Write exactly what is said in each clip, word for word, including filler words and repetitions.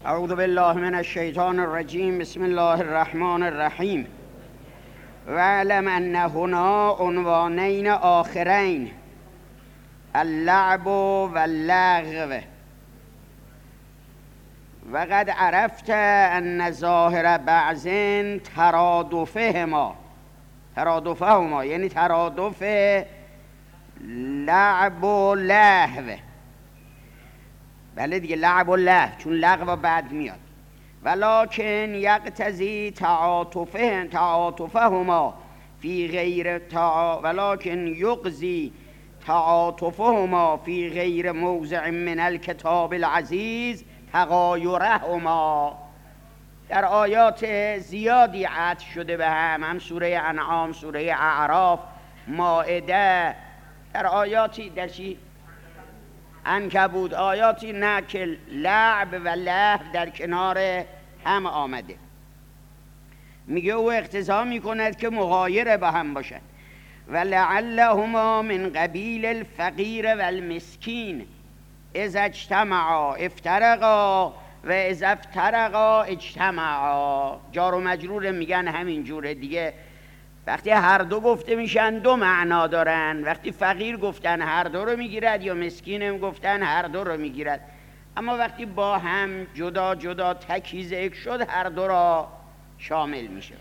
اعوذ بالله من الشیطان الرجیم. بسم الله الرحمن الرحیم. واعلم ان هنا عنوانین آخرین، اللعب و اللغو، وقد عرفت ان ظاهر بعض ترادفهما ترادفهما یعنی ترادف لعب و لهو. بله دیگه، لعب و لهو، چون لغو بعد میاد. ولکن یقتضی تعاطفه تعاطفهما فی غیر تعا ولکن یقضی تعاطفهما فی غیر موضع من الکتاب العزیز تغایرهما. در آیات زیادی عطف شده به هم، هم سوره انعام، سوره اعراف، مائده، در آیاتی در چی؟ عنکبوت، آیاتی نه که لعب و لهو در کنار هم آمده. میگه او اقتضا میکند که مغایر با هم باشد. و لعلهما من قبیل الفقیر و المسکین اذا اجتمعا افترقا و اذا افترقا اجتمعا. جار و مجرور میگن همین جوره دیگه. وقتی هر دو گفته میشن دو معنا دارن. وقتی فقیر گفتن هر دو رو میگیرد، یا مسکینم گفتن هر دو رو میگیرد. اما وقتی با هم جدا جدا تکیز یک شد، هر دو را شامل میشه.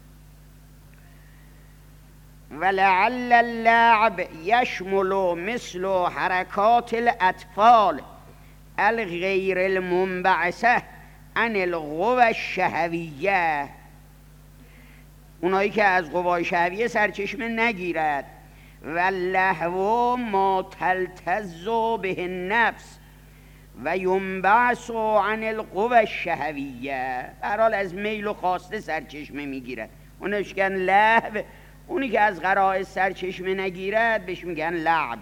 ولعل اللعب یشمل مثل حرکات الاطفال الغیر المنبعثه عن القوى الشهویه، اونایی که از قوای شهویه سرچشمه نگیرد. و لهو ما تلتز به النفس و ینبعث عن القوى الشهویه، در حال از میل و خواسته سرچشمه میگیرد. اونش میگن لهو. اونی که از غرائز سرچشمه نگیرد بهش میگن لعب.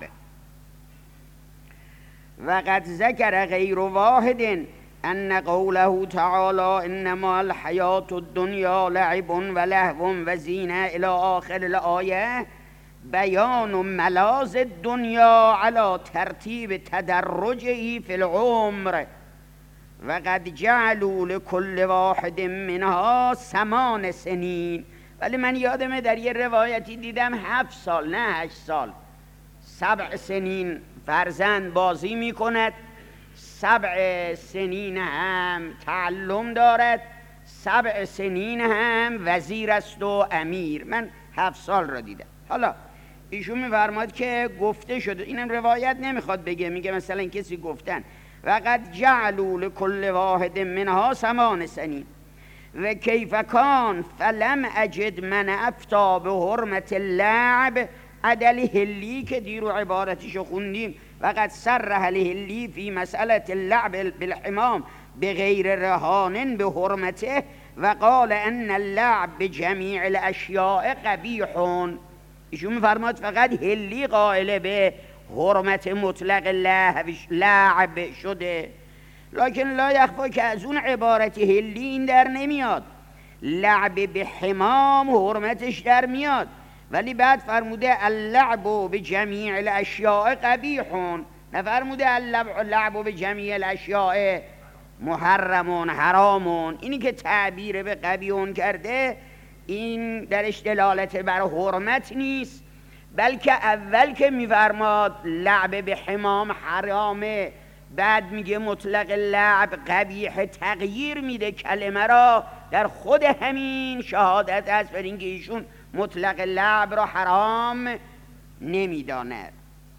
و قد ذکر غیر واحد ان قوله تعالی انما الحیات الدنیا لعب و لهو و زینه الی آخر الآیه بیان ملاذ الدنیا علی ترتیب تدرجه فی العمر و قد جعلوا لكل واحد منها ثمان سنین. ولی من یادمه در یه روایتی دیدم هفت سال، نه هشت سال. سبع سنین فرزند بازی میکند، سبع سنین هم تعلم دارد، سبع سنین هم وزیر است و امیر. من هفت سال را دیدم. حالا ایشون میفرماد که گفته شده، اینم روایت نمیخواد بگه، میگه مثلا کسی گفتن وقد جعلوا لكل واحد منها ثمان سنین و کیف کان فلم اجد من افتا به حرمت اللعب عدل هلی، که دیرو عبارتشو خوندیم. وقد صرح الهلی فی مسئله اللعب بالحمام بغیر رهان به حرمته و قال ان اللعب بجمیع الاشیاء قبیح. ایشون میفرماد فقط هلی قائل به حرمت مطلق لعب شده، لکن لا یخفا که از اون عبارت هلی این در نمیاد. لعب به حمام حرمتش در میاد، ولی بعد فرموده اللعب به جمیع الاشیاء قبیح، نفرموده اللعب به جمیع الاشیاء محرمون حرامون. اینی که تعبیر به قبیحون کرده، این درش دلالت بر حرمت نیست، بلکه اول که میفرماد لعب به حمام حرامه، بعد میگه مطلق لعب قبیح، تغییر میده کلمه را در خود همین شهادت است بر اینکه ایشون مطلق لعب را حرام نمیداند.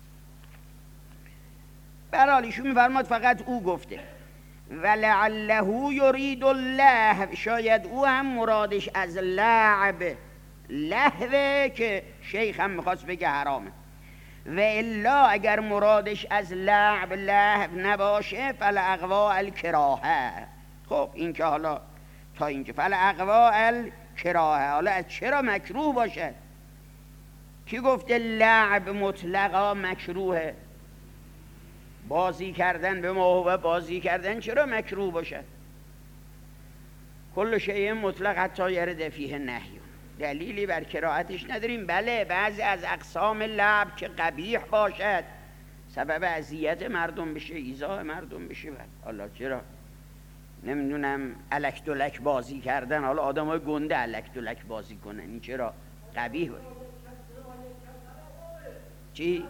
برحال ایشون میفرماد فقط او گفته. ولعله یرید اللهو، شاید او هم مرادش از لعب لهوه که شیخ هم میخواست بگه حرامه. و الا اگر مرادش از لعب لهو نباشه فالاغوا الکراهه. خب این که حالا تا اینجا فالاغوا الکراهه، حالا از چرا مکروه باشد؟ کی گفته لعب مطلقا مکروهه؟ بازی کردن به موهبه، بازی کردن چرا مکروه باشد؟ کل شیء مطلق حتی یرد فیه نهی، دلیلی بر کراهتش نداریم. بله بعضی از اقسام لعب که قبیح باشد، سبب اذیت مردم بشه، ایذاء مردم بشه، حالا چرا نمیدونم الک دلک بازی کردن. حالا آدم های گنده الک دلک بازی کنن، این چرا قبیح بود؟ چی؟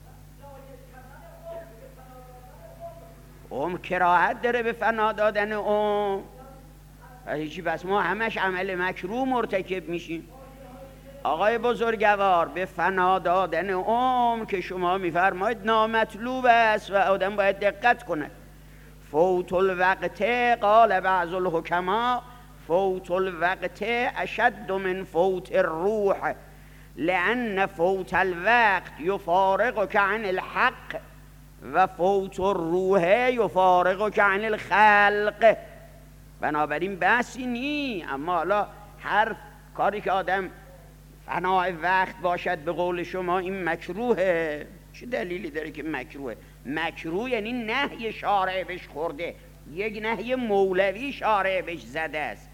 عمر کراهت داره به فنا دادن عمر و هیچی، بس ما همش عمل مکروه مرتکب میشیم. آقای بزرگوار، به فنا دادن عمر که شما میفرمایید نامطلوب است و آدم باید دقت کنه. فوت الوقت، قال بعض الحکما، فوت الوقت اشد من فوت الروح، لأن فوت الوقت یفارقک عن الحق و فوت الروح یفارقک عن الخلق. بنابراین بحثی نی، اما حالا هر کاری که آدم فنای وقت باشد به قول شما این مکروهه. چه دلیلی داره که مکروهه؟ مکروه یعنی نهی شارع بهش خورده، یک نهی مولوی شارع بهش زده است.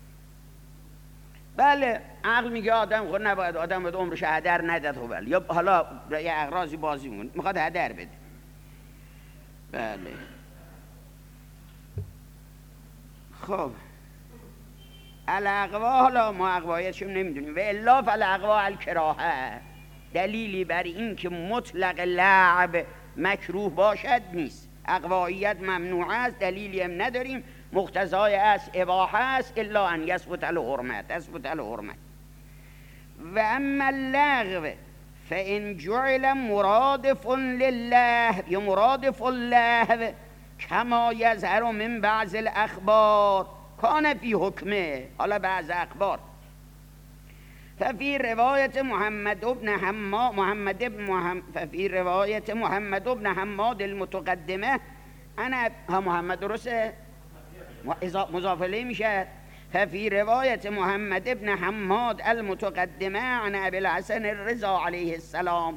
بله عقل میگه آدم خود نباید، آدم باید عمرش هدر نداد. خب بله، یا حالا یه اغراضی بازی میکنه میخواد هدر بده. بله خب الاغوا، حالا ما اغوایتشم نمیدونیم، و الا فالاغوا الکراهه، دلیلی بر این که مطلق لعب مکروه باشد نیست. اغواییت ممنوع است، دلیلی هم نداریم، مقتضای است اباحه است، الا ان یثبت الحرمت، تثبت الحرمت. و اما اللغو فان جعل مرادف لله، یا مرادف اللهو کما یظهر من بعض الاخبار کان فی حکمه. حالا بعض اخبار ففي رواية محمد بن حماد محمد بن محمد ففي رواية محمد بن حماد المتقدمة، أنا ها محمد درسته مضاف إليه میشه. ففي رواية محمد بن حماد المتقدمة عن أبي الحسن الرضا عليه السلام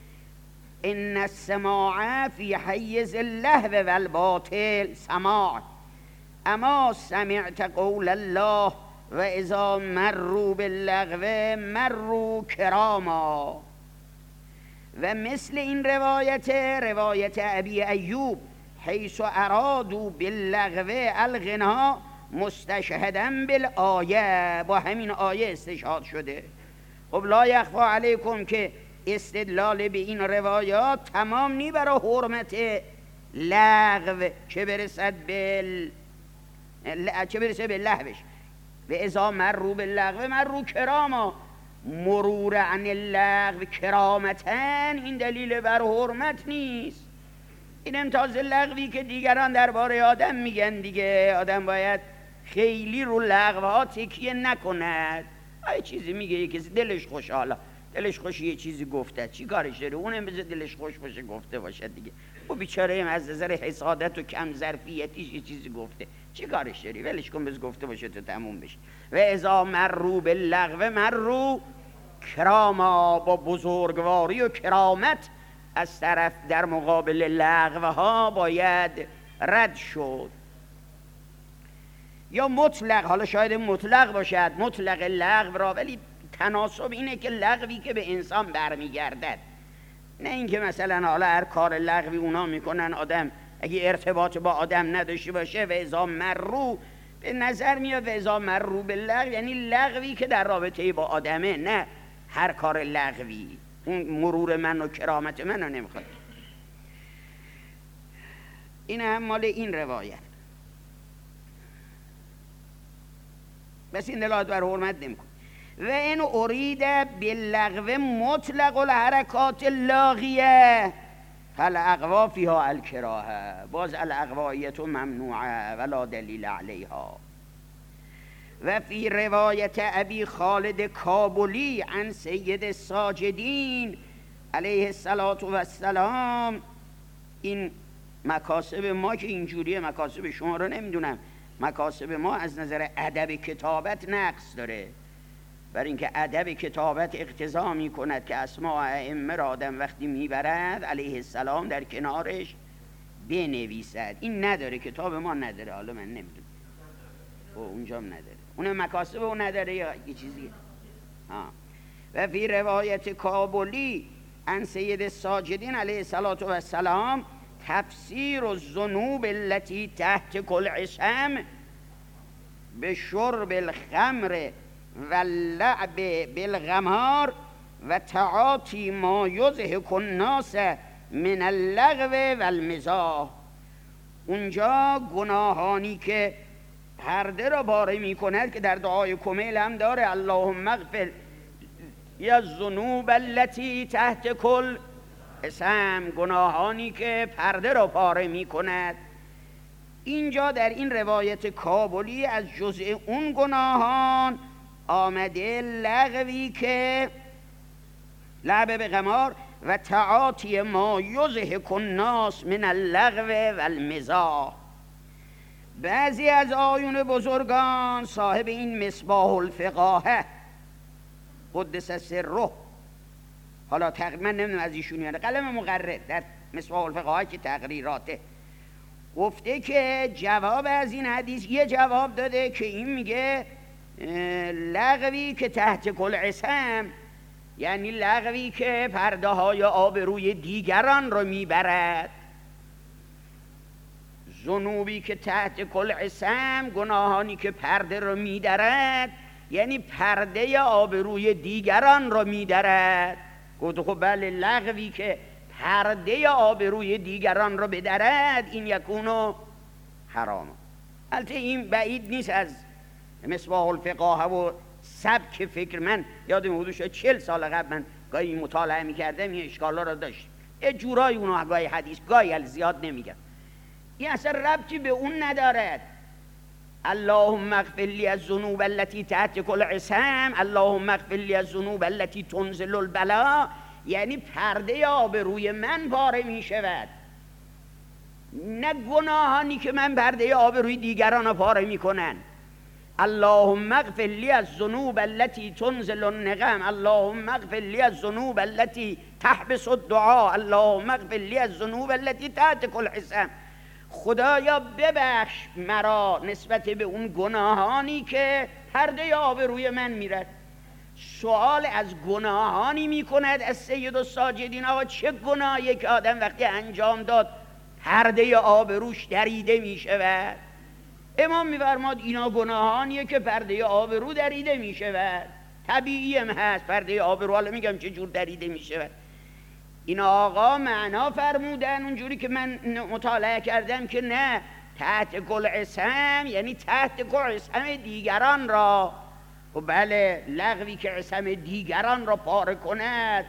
إن السماع في حيز اللهو والباطل سماع، اما سمعت قول الله و اذا مروا باللغو مروا کراما. و مثل این روایت روایت ابی ایوب حیث ارادوا باللغو الغنا مستشهدا بالآیه، با همین آیه استشهاد شده. خب لا یخفا علیکم که استدلال به این روایات تمام نی برای حرمت لغو، چه برسد بل چه برسه به لهوش. و اذا مروا باللغو مروا کراما، مرور عن اللغو کرامتن، این دلیل بر حرمت نیست. این امتاز لغوی که دیگران درباره آدم میگن دیگه، آدم باید خیلی رو لغوها تکیه نکند. آیه چیزی میگه یه کسی دلش خوشحاله، دلش خوش یه چیزی گفته، چی کارش داره؟ اونم بذار دلش خوش باشه گفته باشه دیگه. و بیچاره از نظر حسادت و کم ظرفیتیش یه چیزی گفته، چی کارش داری؟ ولش کن بذار گفته باشه تا تموم بشه. و اذا مروا باللغو مروا کراما، با بزرگواری و کرامت از طرف در مقابل لغوها باید رد شد. یا مطلق، حالا شاید مطلق باشد، مطلق لغو را، ولی تناسب اینه که لغوی که به انسان برمیگردد، نه اینکه مثلا حالا هر کار لغوی اونا میکنن آدم اگه ارتباط با آدم نداشته باشه. و اذا مرو به نظر میاد و اذا مرو باللغو یعنی لغوی که در رابطه با آدمه، نه هر کار لغوی. اون مرور من و کرامت من رو نمیخواد. این هم مال این روایت. بس این دلالت بر حرمت نمیکنه. و این ارید باللغو مطلق الحرکات اللاغیه فالاغوا فیها الکراهه، باز الاغوایت ممنوعه ولا دلیل علیها. و فی روایت ابی خالد کابلی عن سید الساجدین علیه الصلاة و السلام، این مکاسب ما که اینجوریه، مکاسب شما رو نمیدونم، مکاسب ما از نظر ادب کتابت نقص داره، بر اینکه ادب کتابت اقتضا می کند که اسماء ائمه را آدم وقتی میبرد علیه السلام در کنارش بنویسد. این نداره، کتاب ما نداره. حالا من نمیدونم او اونجا هم نداره، اون مکاسب اون نداره یا یه چیزی. ها. و فی روایت کابلی عن سید الساجدین علیه الصلاة و السلام تفسیر الذنوب التي تحت کل عصم به شرب الخمر و اللعب بالغمار و تعاطی ما یضحک الناس من اللغو و المزاح. اونجا گناهانی که پرده را پاره می کند که در دعای کمیل هم داره اللهم اغفر یا الذنوب التي تحت کل اسم، گناهانی که پرده را پاره می کند. اینجا در این روایت کابلی از جزء اون گناهان آمده لغوی که لعب به قمار و تعاطی ما یضحک الناس من اللغو و المزاح. بعضی از آیون بزرگان صاحب این مصباح الفقاهه قدس سره، حالا تقریبا نمیدونم از ایشون یعنی قلم مقرر در مصباح الفقاهه که تقریراته، گفته که جواب از این حدیث یه جواب داده که این میگه لغوی که تحت کل عصم یعنی لغوی که پرده های آبروی دیگران رو میبرد. ذنوبی که تحت کل عصم، گناهانی که پرده رو میدرد یعنی پرده آبروی دیگران رو میدرد. گفت خب بله، لغوی که پرده آبروی دیگران رو بدرد این یکونو حرام. البته این بعید نیست از مصباح الفقاهه و سبک فکر. من یادم حدود شد چهل سال قبل من گاهی مطالعه میکردم این اشکالا رو داشت، یه جورایی اونو گاهی حدیث گاهی زیاد نمیگم. این اصلا ربطی به اون ندارد. اللهم اغفر لی الذنوب التي تحت کل عصم، اللهم اغفر لی الذنوب التي تنزل البلاء، یعنی پرده آبروی من پاره می شود، نه گناهانی که من پرده آبروی دیگران رو پاره می کنن. اللهم اغفر لی الذنوب التي تنزل النقم، اللهم اغفر لی الذنوب التي تحبس الدعاء، اللهم اغفر لی الذنوب التي تحت کل عصم. خدایا ببخش مرا نسبت به اون گناهانی که پرده آبروی من میرد. سوال از گناهانی میکند از سید الساجدین، آقا چه گناهی که آدم وقتی انجام داد پرده آبروش دریده میشود؟ امام میفرماد اینا گناهانیه که پرده آبرو دریده میشود. طبیعی هم هست پرده آبرو، حالا میگم چه جور دریده میشود. این آقا معنا فرمودن اونجوری که من مطالعه کردم که نه، تحت کل عصم یعنی تحت کل عصم دیگران را. و بله، لغوی که عصم دیگران را پاره کند.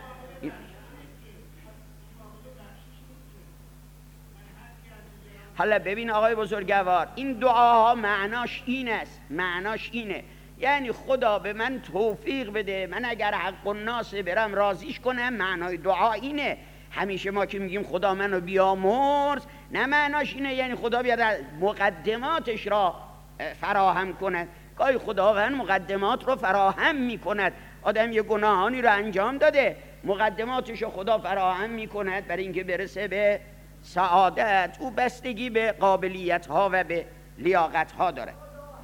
حالا ببین آقای بزرگوار، این دعاها معناش این است، معناش اینه یعنی خدا به من توفیق بده من اگر حق الناس برم راضیش کنم. معنای دعا اینه. همیشه ما که میگیم خدا منو بیامرز، نه معناش اینه یعنی خدا بیاد مقدماتش را فراهم کند. گاهی خداوند مقدمات رو فراهم میکند. آدم یه گناهانی رو انجام داده، مقدماتش رو خدا فراهم میکند برای اینکه برسه به سعادت. او بستگی به قابلیت ها و به لیاقت ها داره.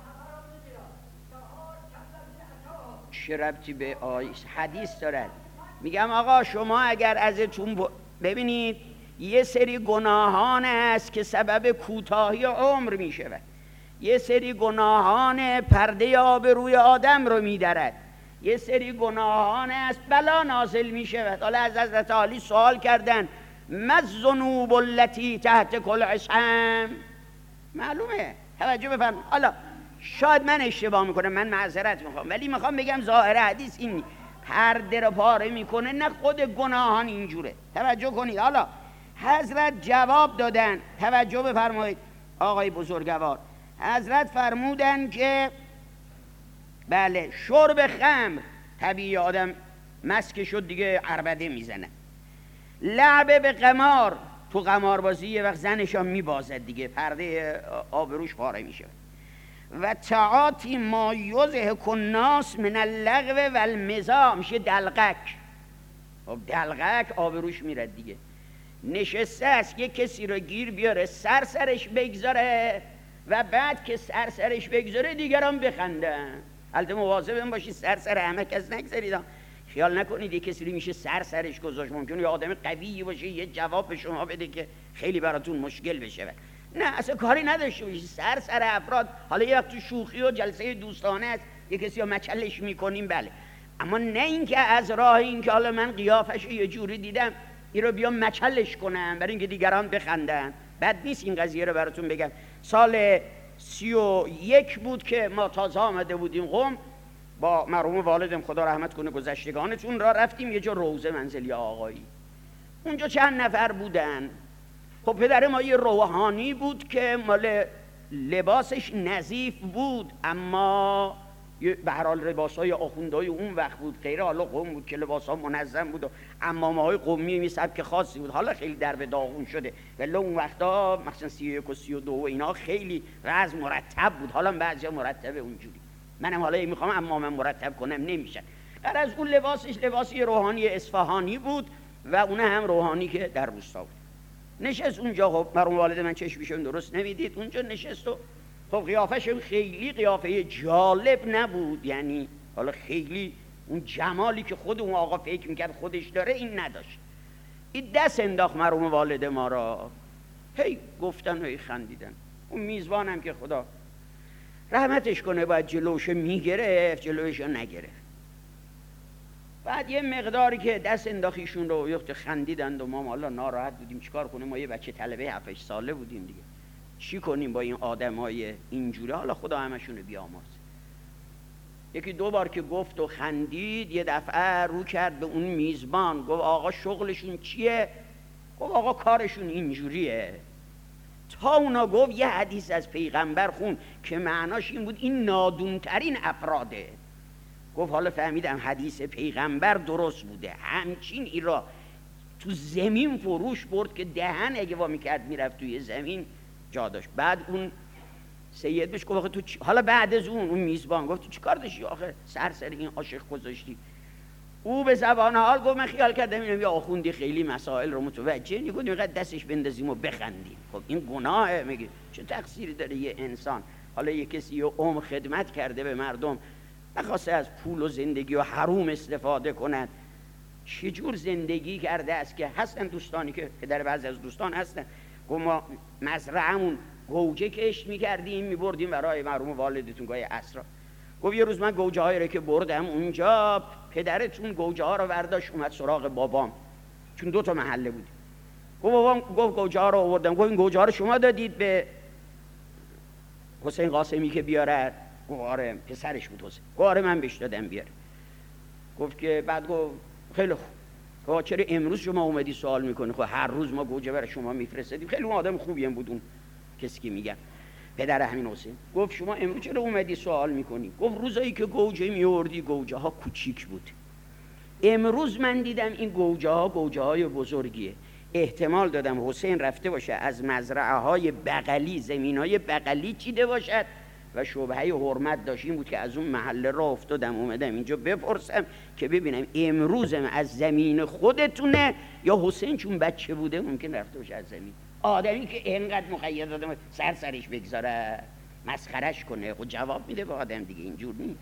چه ربطی به آیس حدیث دارد؟ میگم آقا شما اگر ازتون ب... ببینید یه سری گناهان است که سبب کوتاهی عمر میشود، یه سری گناهان پرده آبروی آدم رو میدرد، یه سری گناهان است بلا نازل میشود. حالا از حضرت علی سوال کردن ما الذنوب التي تحت کل عصم، معلومه، توجه بفرمایید. حالا شاید من اشتباه میکنم، من معذرت میخوام، ولی میخوام بگم ظاهر حدیث این پرده رو پاره میکنه، نه خود گناهان اینجوره. توجه کنید. حالا حضرت جواب دادن، توجه بفرمایید آقای بزرگوار. حضرت فرمودن که بله، شرب خمر طبیعی آدم مسک شد دیگه عربده میزنه. لعب به قمار، تو قماربازی یه وقت زنشان میبازد دیگه، پرده آبروش پاره میشه. و تعاطی ما یضحک الناس من اللغو و المزاح، میشه دلقک. خب دلقک آبروش میرد دیگه. نشسته است یه کسی رو گیر بیاره سر سرش بگذاره و بعد که سر سرش بگذاره دیگران بخندن. البته مواظب باشید سر سر همه کس نگذارید، خیال نکنید یه کسی رو میشه سر سرش گذاشت. ممکنه یه آدم قوی باشه یه جواب به شما بده که خیلی براتون مشکل بشه. نه اصلا کاری نداشته باشید سر سر افراد. حالا یه وقت تو شوخی و جلسه دوستانه است یه کسی رو مچلش میکنیم بله، اما نه اینکه از راه اینکه حالا من قیافش یه جوری دیدم این رو بیام مچلش کنم برای اینکه دیگران بخندن. بد نیست این قضیه رو براتون بگم. سال سی و یک بود که ما تازه آمده بودیم قم با مرحوم والدم خدا رحمت کنه گذشتگانتون، را رفتیم یه جا روضه منزلی آقایی. اونجا چند نفر بودن. خب پدر ما یه روحانی بود که مال لباسش نظیف بود، اما به هر حال لباسای آخوندهای اون وقت بود، غیر حالا قم بود که لباسا منظم بود و عمامه‌های قمی می سبک خاصی بود. حالا خیلی در به داغون شده ولی اون وقتا مثلا سی و یک و سی و دو و اینا خیلی رزم مرتب بود. حالا بعضیا مرتبه اونجوری، منم حالا میخوام عمامم مرتب کنم نمیشه. در از اون لباسش لباسی روحانی اصفهانی بود و اون هم روحانی که در روستا بود. نشست اونجا. خب مرحوم والد من چشمشون درست نمیدید، اونجا نشست و خب قیافش خیلی قیافه جالب نبود، یعنی حالا خیلی اون جمالی که خود اون آقا فکر میکرد خودش داره این نداشت. این دست انداخت مرحوم والد ما را، هی گفتن و هی خندیدن. اون میزبانم که خدا رحمتش کنه باید جلوش میگرفت، جلوش نگرفت. بعد یه مقداری که دست انداخیشون رو یخت خندیدند و ما حالا ناراحت بودیم چیکار کنیم، ما یه بچه طلبه هفت هشت ساله بودیم دیگه، چی کنیم با این آدمای اینجوری، حالا خدا همشون رو بیامرزه. یکی دو بار که گفت و خندید یه دفعه رو کرد به اون میزبان گفت آقا شغلشون چیه؟ گفت آقا کارشون اینجوریه. تا اونا گفت یه حدیث از پیغمبر خون که معناش این بود این نادونترین افراده. گفت حالا فهمیدم حدیث پیغمبر درست بوده. همچین این را تو زمین فروش برد که دهن اگه وا میکرد میرفت توی زمین جا داشت. بعد اون سید بهش گفت تو چ... حالا بعد از اون اون میزبان گفت تو چی کار داشتی آخه سر سر این عاشق گذاشتی؟ او به زبان حال گفت من خیال کردم اینم یه آخوندی خیلی مسائل رو متوجه نیست، گفتم اینقدر دستش بندازیم و بخندیم. خب این گناهه. میگه چه تقصیری داره یه انسان؟ حالا یه کسی یه عمر خدمت کرده به مردم، نخواسته از پول و زندگی و حروم استفاده کند. چجور زندگی کرده است که هستن دوستانی که پدر بعضی از دوستان هستن گفت ما مزرعمون گوجه کشت میکردیم میبردیم برای مرحوم والدتون گاهی عصرا. گفت یه روز من گوجه هایی رو که بردم اونجا پدرتون گوجه ها رو برداشت اومد سراغ بابام، چون دو تا محله بود. گفت بابام گفت گوجه ها رو آوردم. گفت این گوجه ها رو شما دادید به حسین قاسمی که بیاره؟ گفت آره پسرش بود حسین. گفت آره من بهش دادم بیاره. گفت که بعد گفت خیلی خوب. گفت چرا امروز شما اومدی سوال میکنی؟ خب هر روز ما گوجه برای شما میفرستادیم. خیلی اون آدم خوبی هم بود اون کسی که میگن پدر همین حسین. گفت شما امروز چرا اومدی سوال میکنی؟ گفت روزایی که گوجه میوردی گوجه ها کوچیک بود، امروز من دیدم این گوجه ها گوجه های بزرگیه. احتمال دادم حسین رفته باشه از مزرعه های بغلی زمین های بغلی چیده باشد و شبهه حرمت داشت. این بود که از اون محله را افتادم اومدم اینجا بپرسم که ببینم امروزم از زمین خودتونه یا حسین چون بچه بوده ممکن رفته باشه از زمین. آدمی که اینقدر مقید آدم سر سرش بگذاره مسخرش کنه خود جواب میده به آدم دیگه، اینجور نیست.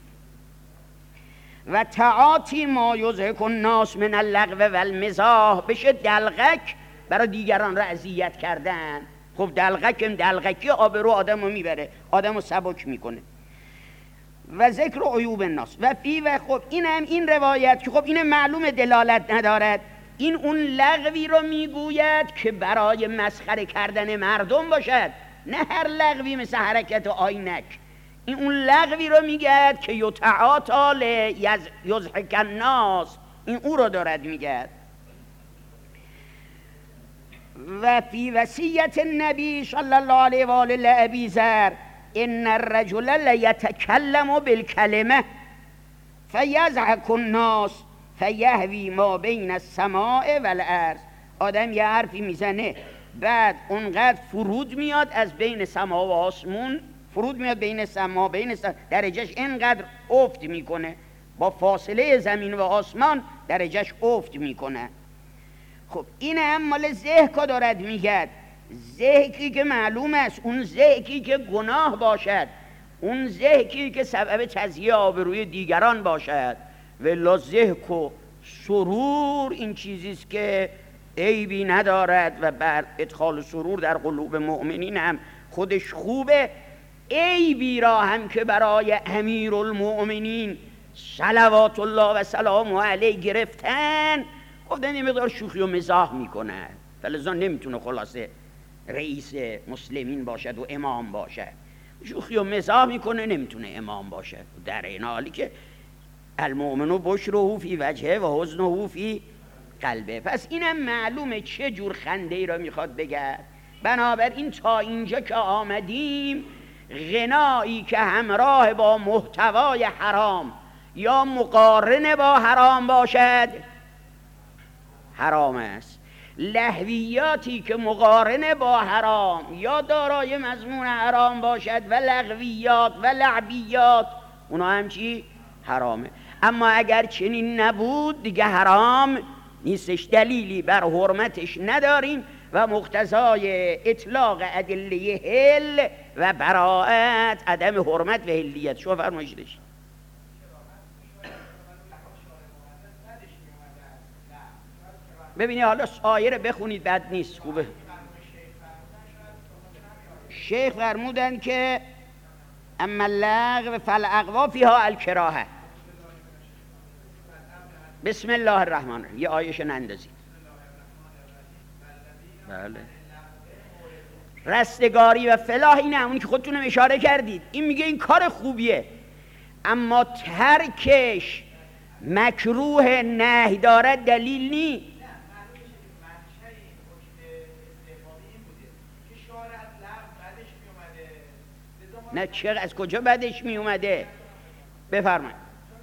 و تعاطی ما یضحک الناس من اللغو و المزاح، بشه دلغک برای دیگران را اذیت کردن. خب دلغکم دلغکی آبرو آدم رو میبره، آدم رو سبک میکنه. و ذکر عیوب الناس و فی و خب این هم این روایت که خب این معلوم دلالت ندارد، این اون لغوی رو میگوید که برای مسخره کردن مردم باشد، نه هر لغوی مثل حرکت آینک. این اون لغوی رو میگد که یتعاطا لیضحک الناس، این او رو دارد میگد. و فی وصیت النبی صلی الله علیه و آله لابی ذر ان الرجل لیتکلم بالکلمه فیضحک الناس فیهوی ما بین السماء والارض. آدم یه حرفی میزنه بعد اونقدر فرود میاد از بین سما و آسمون، فرود میاد بین سما بین سما درجهش اینقدر افت میکنه، با فاصله زمین و آسمان درجهش افت میکنه. خب این هم مال ضحک دارد میگد، ضحکی که معلوم است، اون ضحکی که گناه باشد، اون ضحکی که سبب تضییع آبروی دیگران باشد. ولا ضحک و سرور این چیزیست که عیبی ندارد و بر ادخال سرور در قلوب مؤمنین هم خودش خوبه. عیبی را هم که برای امیرالمؤمنین صلوات الله و سلام علیه گرفتن، گفتن یه مقدار شوخی و مزاح میکنه، فلذا نمیتونه خلاصه رئیس مسلمین باشد و امام باشد. شوخی و مزاح میکنه، نمیتونه امام باشد، در این حالی که المؤمن بشره فی وجهه و حزنه فی قلبه. پس اینم معلومه چه جور خنده ای را میخواد بگه. بنابراین تا اینجا که آمدیم، غنایی که همراه با محتوای حرام یا مقارن با حرام باشد حرام است. لهویاتی که مقارن با حرام یا دارای مضمون حرام باشد و لغویات و لعبیات، اونا هم چی؟ حرامه. اما اگر چنین نبود دیگه حرام نیستش، دلیلی بر حرمتش نداریم و مقتضای اطلاق ادله حل و براءت عدم حرمت و حلیت. شو فرمایشش ببینید. حالا سایر بخونید، بد نیست، خوبه. شیخ فرمودن که اما اللغو فالاغوا فیها الکراهه. بسم الله الرحمن الرحیم. یه آیش نندازید. بله. رستگاری و فلاح اینه، همون که خودتونم اشاره کردید. این میگه این کار خوبیه، اما ترکش مکروه نهی دارد دلیل نی. نه چه از کجا بدش می اومده؟ بفرمایید.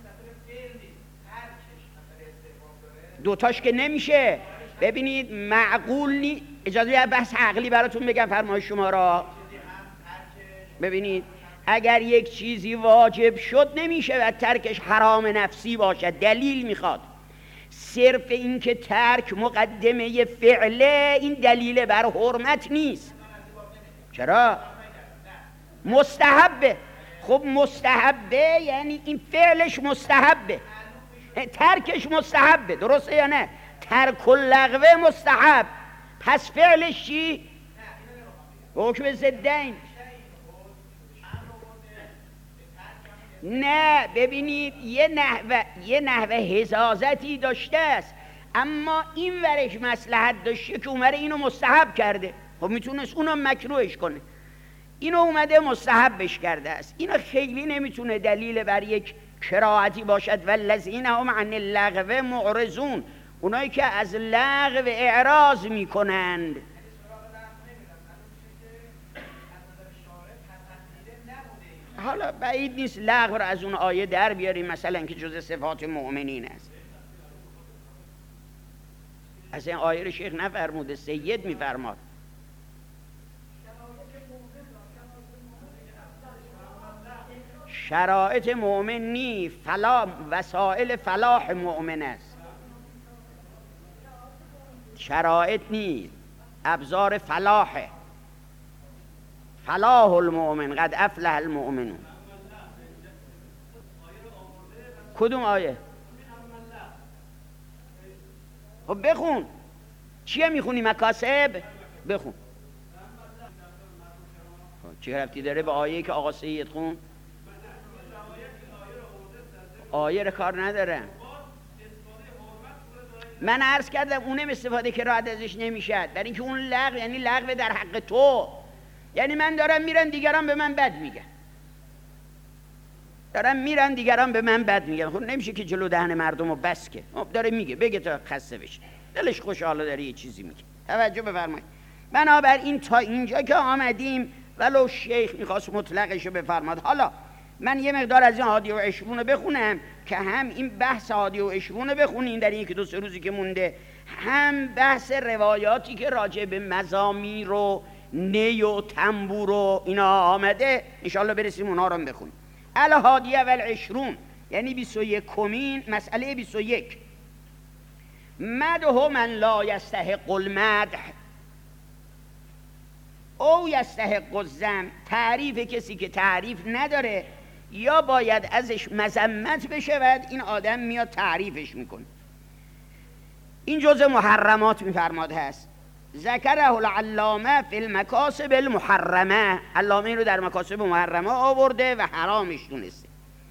دوتاش که نمیشه. ببینید معقول نی. اجازه بحث عقلی براتون بگم فرمایش شما را. ببینید اگر یک چیزی واجب شد نمیشه و ترکش حرام نفسی باشد، دلیل میخواد. صرف این که ترک مقدمه فعله این دلیل بر حرمت نیست. چرا؟ مستحبه. خب مستحبه یعنی این فعلش مستحبه، ترکش مستحبه، درسته یا نه؟ ترک اللغو مستحب، پس فعلش چی؟ حکم ضدین. نه ببینید یه نحوه یه نحوه حزازتی داشته است، اما این ورش مصلحت داشته که اومده اینو مستحب کرده. خب میتونست اونو مکروهش کنه، اینو اومده مستحبش کرده است. اینو خیلی نمیتونه دلیل بر یک کراهتی باشد. والذین هم عن اللغو معرضون، اونایی که از لغو اعراض میکنند. حالا بعید نیست لغو را از اون آیه در بیاریم، مثلا که جز صفات مؤمنین است. از این آیه رو شیخ نفرموده، سید میفرماد. شرایط مؤمن نی، فلا وسائل فلاح مؤمن است. شرایط نی، ابزار فلاحه. فلاح المؤمن، قد افلح المؤمنون. کدوم آیه؟ خب بخون. چیه میخونی؟ مکاسب؟ بخون. چه ربطی داره به آیه که آقا سید خون؟ آیه رو کار ندارم. من عرض کردم اونم استفاده که رعد ازش نمیشد، برای اینکه اون لغو یعنی لغو در حق تو. یعنی من دارم میرن دیگران به من بد میگن، دارم میرن دیگران به من بد میگن. خب نمیشه که جلو دهن مردم رو بس که داره میگه بگه تا خسته بشه، دلش خوشحاله داره یه چیزی میگه. توجه بفرمایید. بنابراین تا اینجا که آمدیم، ولو شیخ میخواست مطلقش رو بفرماد. حالا من یه مقدار از این هادی و عشرون رو بخونم که هم این بحث هادی و عشرون رو بخونیم در این که دو سه روزی که مونده، هم بحث روایاتی که راجع به مزامیر و نی و تنبور و اینا آمده انشاءالله برسیم اونا رو بخونیم. الهادیه و العشرون یعنی بیست و یکمین مسئله. بیست و یک مدح من لا یستحق المدح او یستحق الذم، تعریف کسی که تعریف نداره یا باید ازش مذمت بشود، این آدم میاد تعریفش میکنه. این جزء محرمات میفرماد هست. ذکره العلامه فی المکاسب المحرمه، علامه این رو در مکاسب محرمه آورده و حرامش دونسته.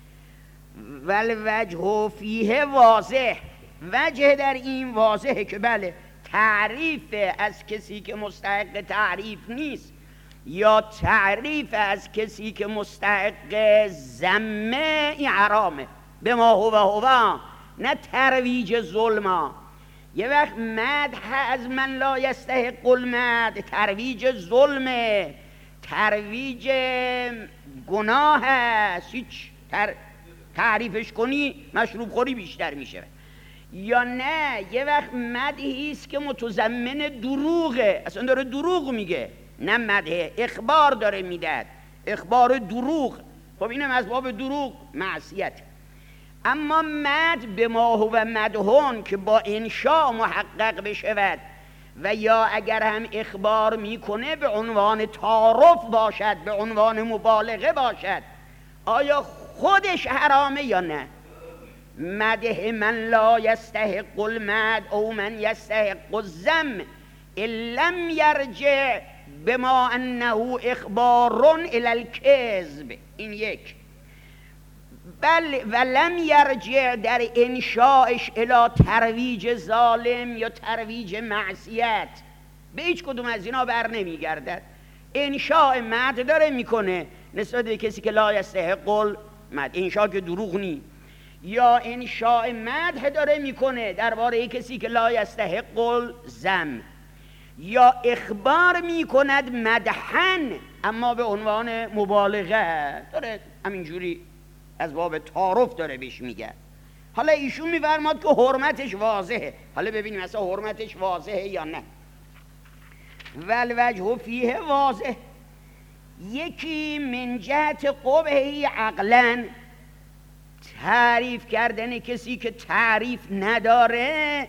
والوجه فیه واضح، وجه در این واضحه که بله تعریف از کسی که مستحق تعریف نیست یا تعریف از کسی که مستحق ذمه این حرامه. به ما هو هو، نه ترویج ظلم. یه وقت مدح از من لا یستحق المدح ترویج ظلمه، ترویج گناه است. هیچ تر... تعریفش کنی مشروب خوری بیشتر میشه. یا نه یه وقت مدحی است که متضمن دروغه، اصلا داره دروغ میگه، نه مدح، اخبار داره میداد، اخبار دروغ. خب اینم از باب دروغ معصیت. اما مدح به ما هو مدحون که با انشاء محقق بشود و یا اگر هم اخبار میکنه به عنوان تعارف باشد، به عنوان مبالغه باشد، آیا خودش حرامه یا نه؟ مدح من لا یستحق المدح او من یستحق الذم ان لم یرجع بما انه اخبار الی الکذب. این یک. بل ولم یرجع در انشاءش الی ترویج ظالم یا ترویج معصیت، به هیچ کدوم از اینا بر نمیگردد. انشاء مدح داره میکنه نسبت به کسی که لا یستحق المدح، انشاء که دروغ نی، یا انشاء مدح داره میکنه درباره کسی که لا یستحق الذم، یا اخبار میکند مدحن اما به عنوان مبالغه، داره همینجوری از باب تعارف داره بهش میگه. حالا ایشون میفرماد که حرمتش واضحه. حالا ببینیم اصلا حرمتش واضحه یا نه. والوجه فیه واضح. یکی من جهت قبحی عقلا، تعریف کردن کسی که تعریف نداره،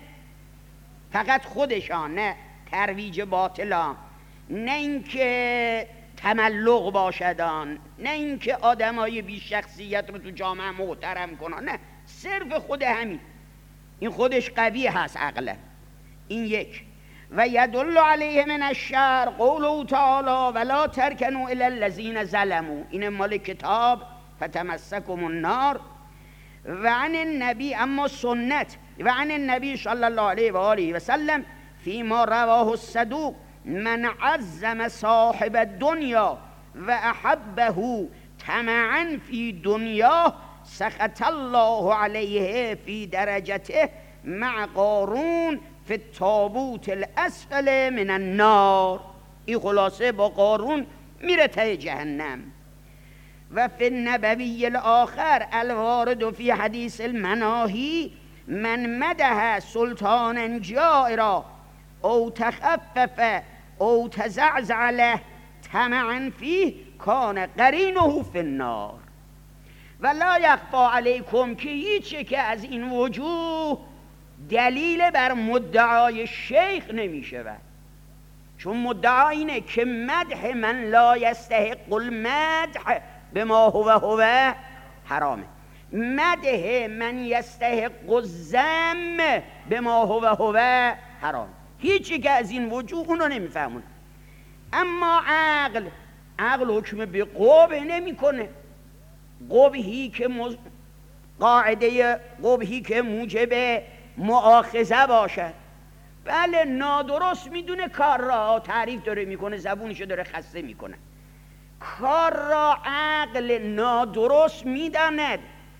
فقط خودشان، نه ترویج باطلان، نه اینکه تملق باشدان، نه اینکه آدمای بی شخصیت رو تو جامعه محترم کنن، نه صرف خود همین، این خودش قوی هست عقلا. این یک. و یدل علیه من الشرع قوله تعالی ولا ترکنوا الی الذین ظلموا، این مال کتاب فتمسکم النار. و عن النبی، اما سنت، و عن النبی صلی الله علیه و آله و سلم فیما رواه الصدوق من عظم صاحب الدنیا و احبه طمعا فی دنیا سخط الله علیه فی درجته مع قارون فی التابوت الاسفل من النار. این خلاصه با قارون میره ته جهنم. و فی النبوی الاخر الوارد فی حدیث المناهی من مدح سلطانا جائرا او تخفف او تزعزع له طمعا فیه کان قرینه فی النار. و لا یخفی علیکم که هیچی که از این وجوه دلیل بر مدعای شیخ نمی شود، چون مدعا اینه که مدح من لا یستحق المدح به ما هو هو حرامه، مدح من یستحق الذم به ما هو هو حرام. هیچی که از این وجوه اونو نمیفهمونه. اما عقل عقل حکم به قبح نمی کنه. قبحی که مز... قاعده قبحی که موجب مؤاخذه باشد، بله نادرست میدونه کار را، تعریف داره میکنه، زبونشو داره خسته میکنه، کار را عقل نادرست میداند،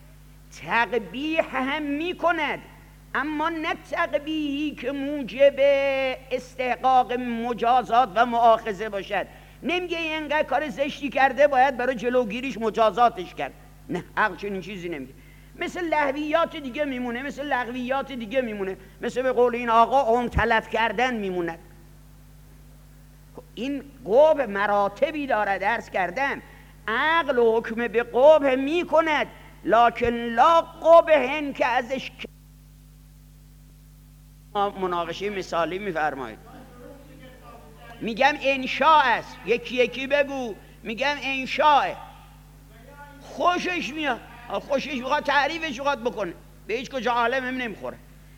تقبیح هم میکند، اما نه تقبیحی که موجب استحقاق مجازات و مؤاخذه باشد. نمیگه اینقدر کار زشتی کرده باید برای جلوگیریش مجازاتش کرد، نه عقل چنین چیزی نمیگه. مثل لهویات دیگه میمونه، مثل لغویات دیگه میمونه، مثل به قول این آقا اون تلف کردن میموند. این قبح مراتبی داره، درس کردم. عقل حکم به قبح میکند، لکن لا قبح که ازش مناقشه مثالی میفرمایید. میگم انشاء است، یکی یکی بگو. میگم انشاء، خوشش میاد، خوشش میخواد تعریفش میخواد بکنه، به هیچ کجا عالم هم نمیخوره.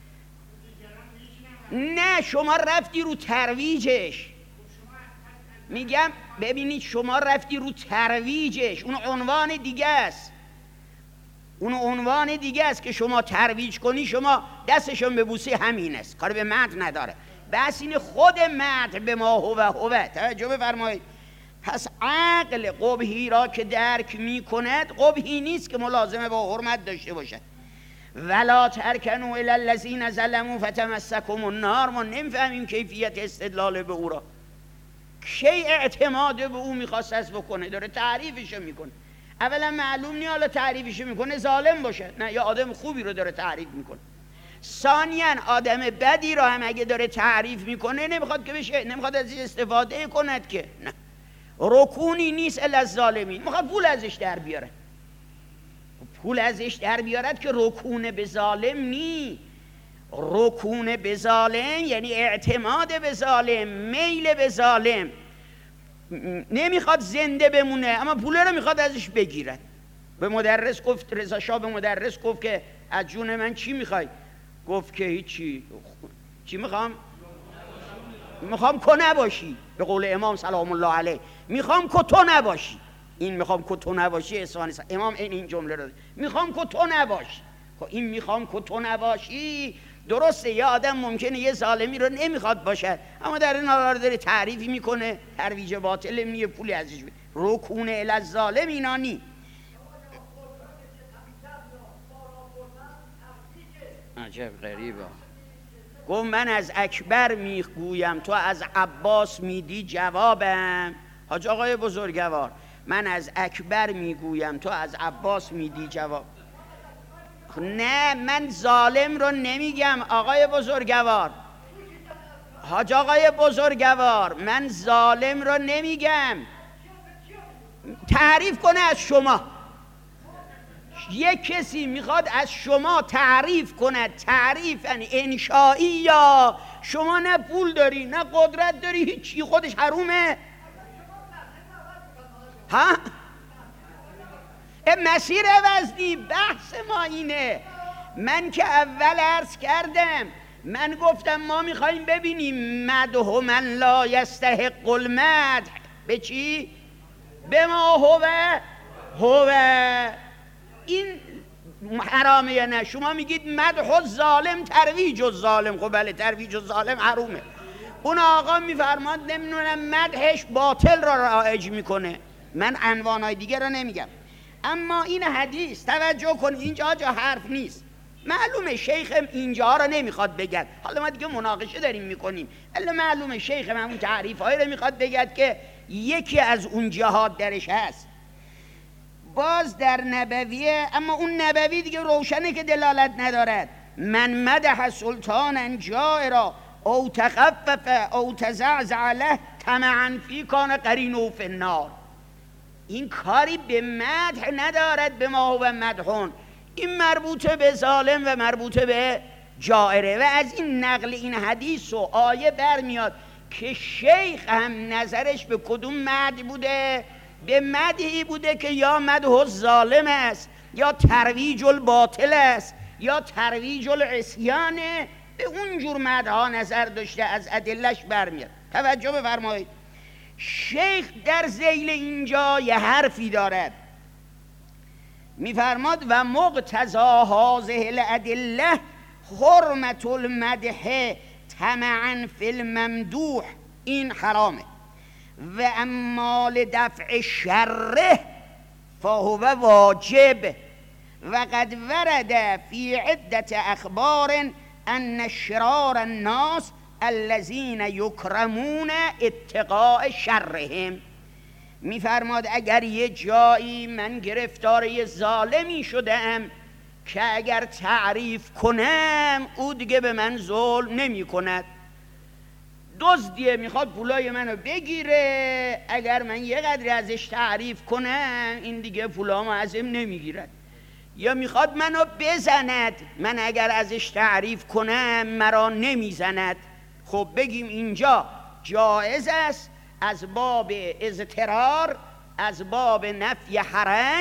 نه شما رفتی رو ترویجش، میگم ببینید شما رفتی رو ترویجش، اون عنوان دیگه است، اون عنوان دیگه است که شما ترویج کنی، شما دستشون ببوسی همین است، کار به متن نداره. بس این خود متن به ما هو هو. توجه بفرمایید. پس عقل قبحی را که درک می کند قبحی نیست که ملازمه با حرمت داشته باشد. ولا ترکنوا الی الذین ظلموا فتمسکم النار. ما نمیفهمیم کیفیت استدلال به او را، کی اعتماد به او میخواست از بکنه، داره تعریفشو میکنه. اولا معلوم نیست حالا تعریفشو میکنه ظالم باشه، نه یا آدم خوبی رو داره تعریف میکنه. ثانیاً آدم بدی رو هم اگه داره تعریف میکنه نمیخواد که بشه، نمیخواد ازش استفاده کند که، نه رکونی نیست الا الظالمین، میخواد پول ازش در بیاره. پول ازش در بیارد که رکون به ظالم نی. رکون به ظالم یعنی اعتماد به ظالم، میل به ظالم. نمیخواد زنده بمونه اما پول رو میخواد ازش بگیرد. به مدرس گفت، رضا شاه به مدرس گفت که از جون من چی میخوای؟ گفت که هیچی. چی میخوام؟ میخوام که نباشی، به قول امام سلام الله علیه، میخوام که تو نباشی. این میخوام که تو نباشی اسوانی امام این این جمله رو میخوام که تو نباشی. خب این میخوام که تو نباشی درسته، یه آدم ممکنه یه ظالمی رو نمیخواد باشد اما در این حال داره تعریفی میکنه، ترویج باطل میه، پولی ازش بید. رکون الی الظالم اینا نی. عجب غریبه. گفت من از اکبر میگویم تو از عباس میدی جوابم. حاج آقای بزرگوار، من از اکبر میگویم تو از عباس میدی جواب. نه من ظالم رو نمیگم آقای بزرگوار. حاج آقای بزرگوار من ظالم رو نمیگم. تعریف کنه از شما، یک کسی میخواد از شما تعریف کند، تعریف یعنی انشایی، یا شما نه پول داری نه قدرت داری، هیچی، خودش حرومه. ها؟ مسیر وزنی بحث ما اینه. من که اول عرض کردم، من گفتم ما میخواییم ببینیم مدح من لا یستحق المدح به چی؟ به ما هو هو. این حرامه یا نه؟ شما میگید مدح الظالم ترویج الظالم. خب بله ترویج الظالم حرومه. اون آقا میفرماد نمیدونم مدحش باطل را رایج میکنه. من عنوانهای دیگه را نمیگم. اما این حدیث توجه کن، اینجا جا حرف نیست. معلومه شیخم اینجا را نمیخواد بگد. حالا ما دیگه مناقشه داریم میکنیم، الا معلومه شیخم همون تعریف های را میخواد بگد که یکی از اون جهات درش هست. باز در نبویه، اما اون نبوی دیگه روشنه که دلالت ندارد. من مدح سلطانا جائرا او تخفف او تزعزع له طمعا فی کان قرینه فی النار. این کاری به مدح ندارد به ما و مدحون. این مربوطه به ظالم و مربوطه به جائره. و از این نقل این حدیث و آیه برمیاد که شیخ هم نظرش به کدوم مدح بوده؟ به مدحی بوده که یا مدح الظالم است، یا ترویج الباطل است، یا ترویج العصیان. به اونجور مدحها نظر داشته، از ادلش برمیاد. توجه بفرمایید. شیخ در ذیل اینجا یه حرفی دارد، میفرماد و مقتضی هذه الادله حرمت المدح طمعا فی الممدوح. این حرامه. و اما لدفع شره فهو واجب. و قد ورد فی عدت اخبار ان شرار الناس الذین یکرمون اتقاء شرهم. میفرماد اگر یه جایی من گرفتار یه ظالمی شدم که اگر تعریف کنم او دیگه به من ظلم نمی کند، دزدیه میخواد پولای منو بگیره، اگر من یه قدری ازش تعریف کنم این دیگه پولامو ازم نمیگیرد. یا میخواد منو بزند، من اگر ازش تعریف کنم مرا نمیزند. خب بگیم اینجا جایز است از باب اضطرار، از باب نفی حرج،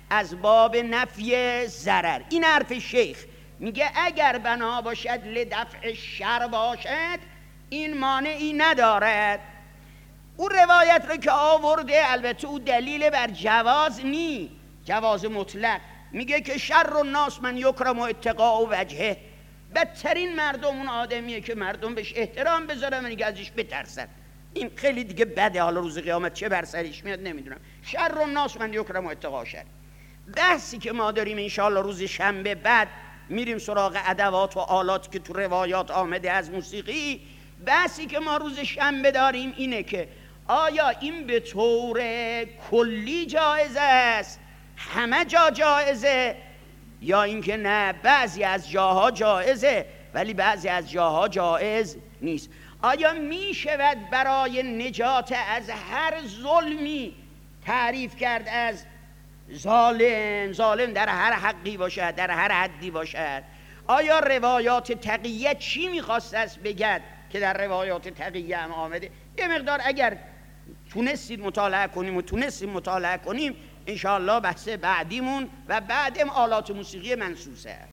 از باب نفی ضرر. این حرف شیخ میگه اگر بنا باشد لدفع شر باشد این مانعی ندارد. اون روایت رو که آورده البته او دلیل بر جواز نی، جواز مطلق. میگه که شر الناس من یکرم اتقاء وجهه، بدترین مردم اون آدمیه که مردم بهش احترام بذارن و دیگه ازش بترسن. این خیلی دیگه بده، حالا روز قیامت چه بر سرش میاد نمیدونم. شر الناس من یکرم اتقاء شر. بحثی که ما داریم انشاءالله روز شنبه بعد میریم سراغ ادوات و آلات که تو روایات آمده از موسیقی. بحثی که ما روز شنبه داریم اینه که آیا این به طور کلی جایز است، همه جا جایزه، یا اینکه نه بعضی از جاها جایزه ولی بعضی از جاها جایز نیست. آیا می شود برای نجات از هر ظلمی تعریف کرد از ظالم، ظالم در هر حقی باشد، در هر حدی باشد؟ آیا روایات تقیه چی میخواست است بگد که در روایات تقیه هم آمده؟ یه مقدار اگر تونستید مطالعه کنیم و تونستیم مطالعه کنیم انشاءالله بحث بعدیمون و بعدم آلات موسیقی منسوسه.